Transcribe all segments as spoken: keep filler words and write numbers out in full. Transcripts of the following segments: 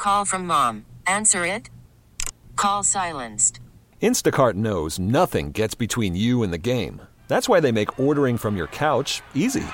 Call from mom. Answer it. Call silenced. Instacart knows nothing gets between you and the game. That's why they make ordering from your couch easy.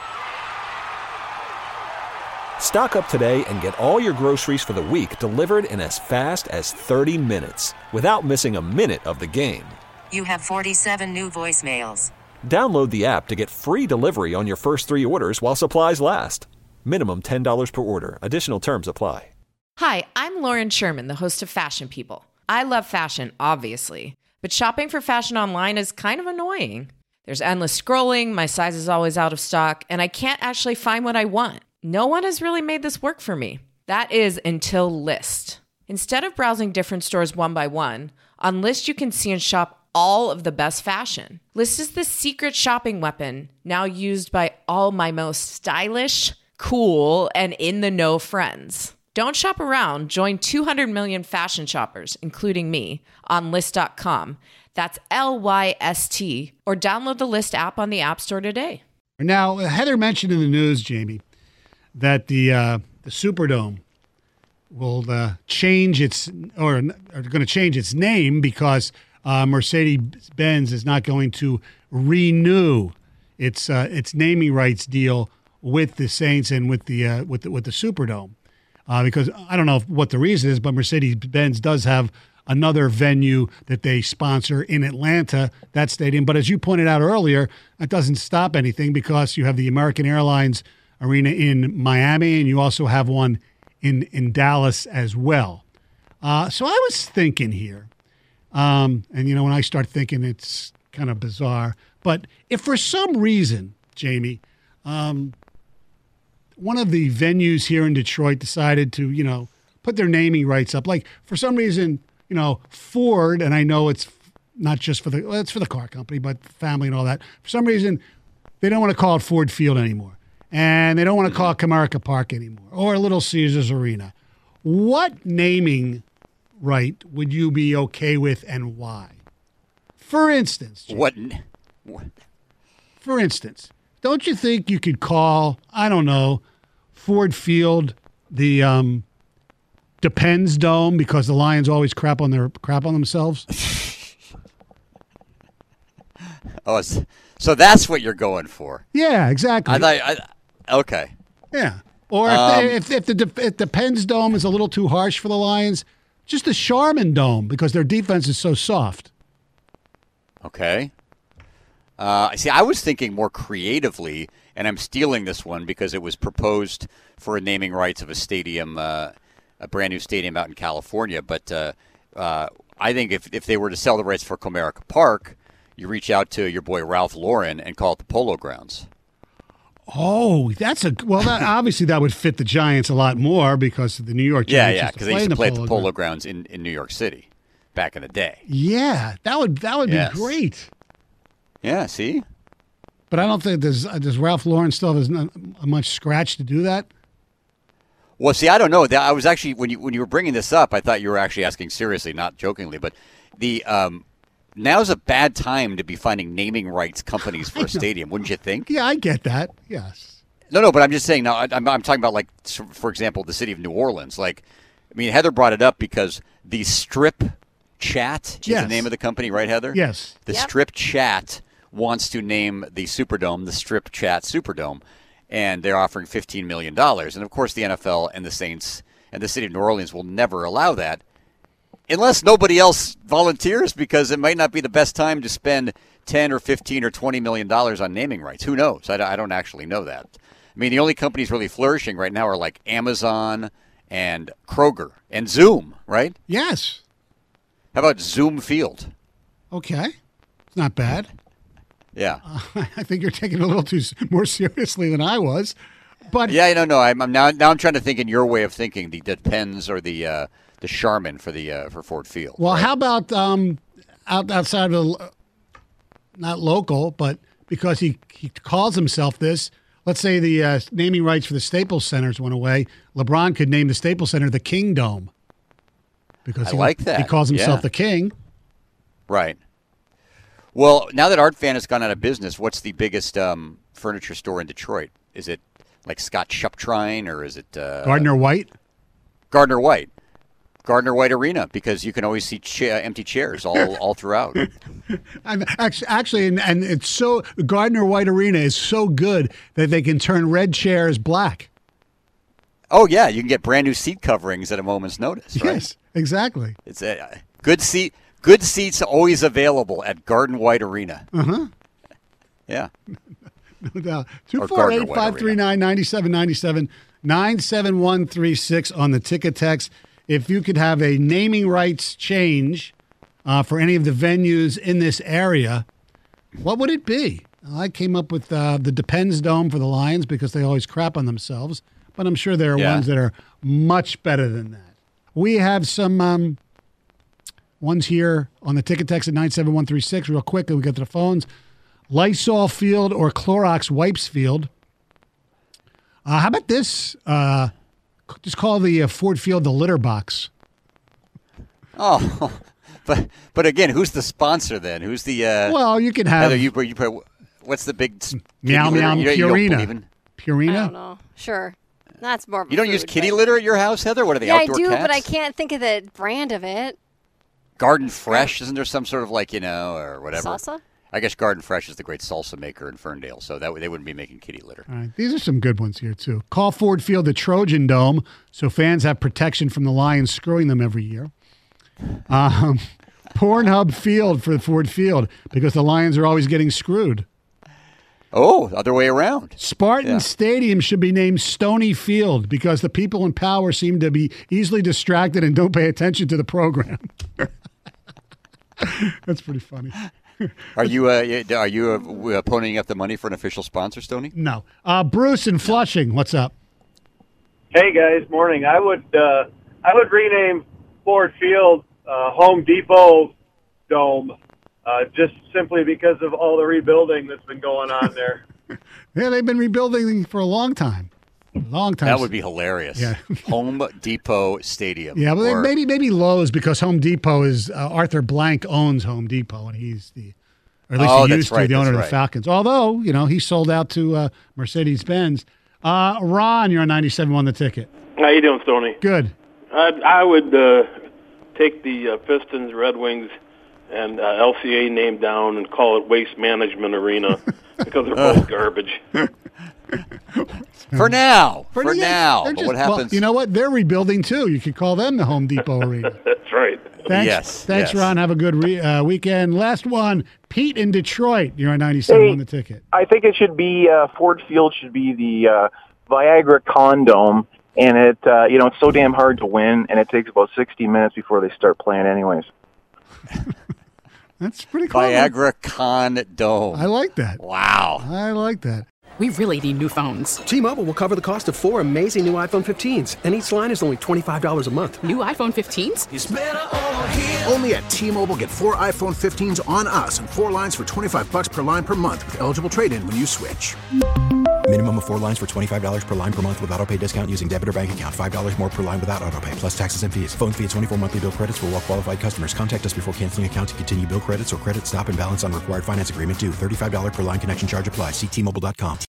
Stock up today and get all your groceries for the week delivered in as fast as thirty minutes without missing a minute of the game. You have forty-seven new voicemails. Download the app to get free delivery on your first three orders while supplies last. Minimum ten dollars per order. Additional terms apply. Hi, I'm Lauren Sherman, the host of Fashion People. I love fashion, obviously, but shopping for fashion online is kind of annoying. There's endless scrolling, my size is always out of stock, and I can't actually find what I want. No one has really made this work for me. That is until Lyst. Instead of browsing different stores one by one, on Lyst you can see and shop all of the best fashion. Lyst is the secret shopping weapon now used by all my most stylish, cool, and in-the-know friends. Don't shop around. Join two hundred million fashion shoppers, including me, on Lyst dot com. That's L Y S T. Or download the Lyst app on the App Store today. Now, Heather mentioned in the news, Jamie, that the uh, the Superdome will uh, change its, or are going to change its name because uh, Mercedes-Benz is not going to renew its uh, its naming rights deal with the Saints and with the uh, with the, with the Superdome. Uh, because I don't know what the reason is, but Mercedes-Benz does have another venue that they sponsor in Atlanta, that stadium. But as you pointed out earlier, that doesn't stop anything because you have the American Airlines Arena in Miami and you also have one in, in Dallas as well. Uh, so I was thinking here, um, and, you know, when I start thinking, it's kind of bizarre. But if for some reason, Jamie, um, one of the venues here in Detroit decided to, you know, put their naming rights up. Like, for some reason, you know, Ford, and I know it's not just for the, well, it's for the car company, but family and all that. For some reason, they don't want to call it Ford Field anymore. And they don't want to call it Comerica Park anymore or Little Caesars Arena. What naming right would you be okay with and why? For instance. Jim, what? what? For instance, don't you think you could call, I don't know, Ford Field the um, Depends Dome because the Lions always crap on their crap on themselves? oh, so that's what you're going for? Yeah, exactly. I thought. I, okay. Yeah. Or if, um, they, if, if the if the Pens Dome is a little too harsh for the Lions, just the Charmin Dome because their defense is so soft. Okay. Uh, see, I was thinking more creatively, and I'm stealing this one because it was proposed for a naming rights of a stadium, uh, a brand new stadium out in California. But uh, uh, I think if if they were to sell the rights for Comerica Park, you reach out to your boy Ralph Lauren and call it the Polo Grounds. Oh, that's a well. That, obviously, that would fit the Giants a lot more because the New York Giants. Yeah, yeah, because they used to the play Polo at the Polo Ground. Grounds in, in New York City back in the day. Yeah, that would that would Yes. be great. Yeah, see? But I don't think does does Ralph Lauren still have as not much scratch to do that? Well, see, I don't know. I was actually when you when you were bringing this up, I thought you were actually asking seriously, not jokingly. But the um, now's a bad time to be finding naming rights companies for a stadium, wouldn't you think? Yeah, I get that. Yes. No, no, but I'm just saying. Now, I'm I'm talking about like, for example, the city of New Orleans. Like, I mean, Heather brought it up because the Strip Chat is Yes. the name of the company, right, Heather? Yes. The Yep. Strip Chat wants to name the Superdome the Strip Chat Superdome, and they're offering fifteen million dollars. And, of course, the N F L and the Saints and the city of New Orleans will never allow that unless nobody else volunteers because it might not be the best time to spend ten or fifteen or twenty million dollars on naming rights. Who knows? I, I don't actually know that. I mean, the only companies really flourishing right now are like Amazon and Kroger and Zoom, right? Yes. How about Zoom Field? Okay. It's not bad. Yeah. Uh, I think you're taking it a little too s- more seriously than I was. But Yeah, no, no. I'm, I'm now. Now I'm trying to think in your way of thinking. The Depends or the uh, the Charmin for the uh, for Ford Field. well, right? how about um, out, outside of the, not local, but because he, he calls himself this, let's say the uh, naming rights for the Staples Centers went away. LeBron could name the Staples Center the King Dome. Because I he, like that. He calls himself Yeah. the King. Right. Well, now that Art Van has gone out of business, what's the biggest um, furniture store in Detroit? Is it like Scott Shuptrine or is it uh, Gardner White. Gardner White? Gardner White Arena, because you can always see cha- empty chairs all, all throughout. I'm actually, actually and, and it's so Gardner White Arena is so good that they can turn red chairs black. Oh yeah, you can get brand new seat coverings at a moment's notice. Right? Yes, exactly. It's a good seat. Good seats always available at Garden White Arena. Uh huh. Yeah. No doubt. Two four eight five three nine ninety seven ninety seven nine seven one three six on the ticket text. If you could have a naming rights change uh, for any of the venues in this area, what would it be? I came up with uh, the Depends Dome for the Lions because they always crap on themselves, but I'm sure there are yeah. ones that are much better than that. We have some um, ones here on the ticket text at nine seven one three six. Real quick, and we get to the phones. Lysol Field or Clorox Wipes Field. Uh, how about this? Uh, just call the uh, Ford Field the litter box. Oh, but but again, who's the sponsor then? Who's the? Uh, well, you can have. You, you put, what's the big? Meow meow you, you Purina. In, Purina. I don't know. Sure, that's more. Of you don't food, use kitty but... litter at your house, Heather? What are they? Yeah, outdoor I do, cats? but I can't think of the brand of it. Garden Fresh, isn't there some sort of like you know or whatever? Salsa. I guess Garden Fresh is the great salsa maker in Ferndale, so that they wouldn't be making kitty litter. All right, these are some good ones here too. Call Ford Field the Trojan Dome, so fans have protection from the Lions screwing them every year. Um, Pornhub Field for Ford Field because the Lions are always getting screwed. Oh, other way around. Spartan yeah. Stadium should be named Stony Field because the people in power seem to be easily distracted and don't pay attention to the program. That's pretty funny. Are you uh, are you uh, ponying up the money for an official sponsor, Stoney? No. Uh, Bruce in Flushing, what's up? Hey guys, morning. I would uh, I would rename Ford Field uh, Home Depot Dome, uh, just simply because of all the rebuilding that's been going on there. Yeah, they've been rebuilding for a long time. Long time. That would be hilarious. Yeah. Home Depot Stadium. Yeah, but or, maybe maybe Lowe's because Home Depot is uh, Arthur Blank owns Home Depot and he's the, or at least oh, he used right, to be the owner of right. the Falcons. Although you know he sold out to uh, Mercedes Benz. Uh, Ron, you're on ninety-seven on the ticket. How you doing, Stoney? Good. I I would uh, take the uh, Pistons, Red Wings, and uh, L C A name down and call it Waste Management Arena because they're both garbage. For now. For, For now. But just, what happens? Well, you know what? They're rebuilding, too. You could call them the Home Depot Arena. That's right. Thanks, yes. Thanks, yes. Ron. Have a good re- uh, weekend. Last one, Pete in Detroit. You're on ninety-seven hey, on the ticket. I think it should be, uh, Ford Field should be the uh, Viagra Condom. And it, uh, you know, it's so damn hard to win, and it takes about sixty minutes before they start playing anyways. That's pretty cool. Viagra Condom. I like that. Wow. I like that. We really need new phones. T-Mobile will cover the cost of four amazing new iPhone fifteens, and each line is only twenty-five dollars a month. New iPhone fifteens? It's better over here. Only at T-Mobile, get four iPhone fifteens on us and four lines for twenty-five bucks per line per month with eligible trade-in when you switch. Minimum of four lines for twenty-five dollars per line per month with autopay discount using debit or bank account. five dollars more per line without autopay, plus taxes and fees. Phone fee at twenty-four monthly bill credits for well-qualified customers. Contact us before canceling account to continue bill credits or credit stop and balance on required finance agreement due. thirty-five dollars per line connection charge applies. See T Mobile dot com.